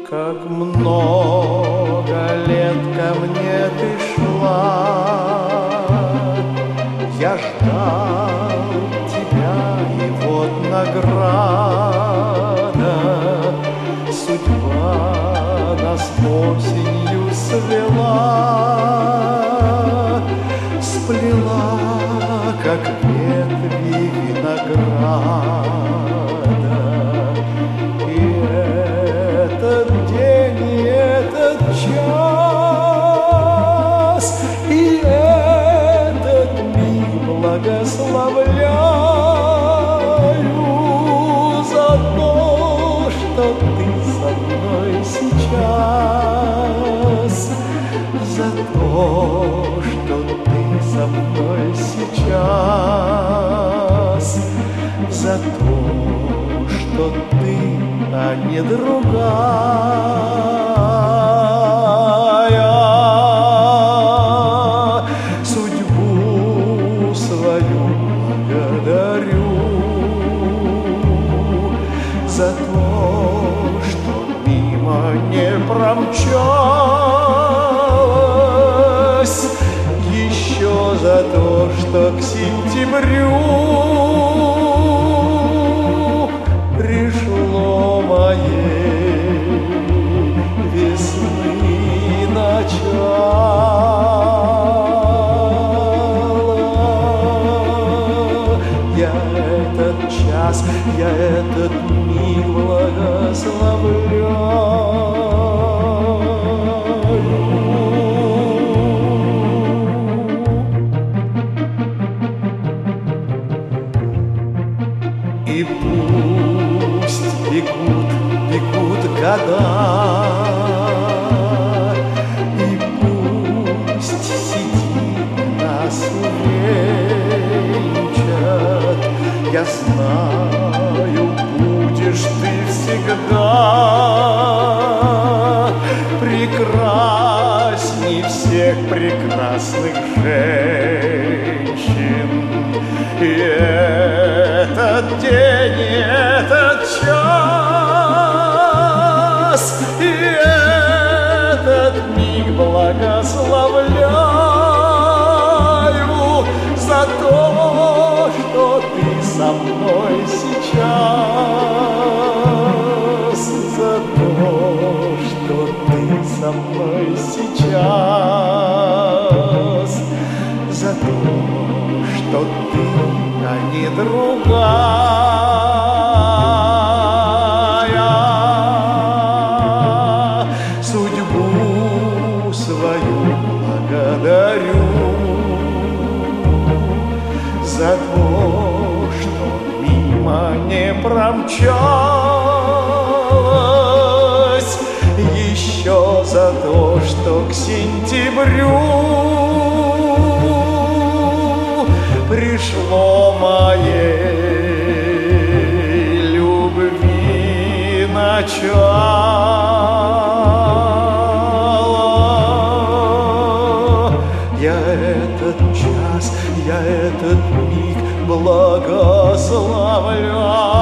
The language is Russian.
Как много лет ко мне ты шла, я ждал тебя, и вот награда. Судьба нас осенью свела, сплела, как ветви винограда. И этот день, и этот час, и этот миг благословляю за то, что ты со мной сейчас, за то, что ты со мной сейчас, за то, что ты, а не другая. Судьбу свою благодарю за то, что мимо не промчалась, еще за то, что к сентябрю пришло моей весны начало. Я этот час, я этот миг благословляю. И пусть бегут, бегут года, и пусть сидит нас увенчат. Я знаю, будешь ты всегда прекрасней всех прекрасных женщин. И этот день, и этот час, и этот миг благословляю за то, что ты со мной сейчас, за то, что ты со мной сейчас, за то, что ты, а не другая. Судьбу свою благодарю за то, что мимо не промчалась, еще за то, что к сентябрю пришло моей любви начало. Я этот час, я этот миг благословляю.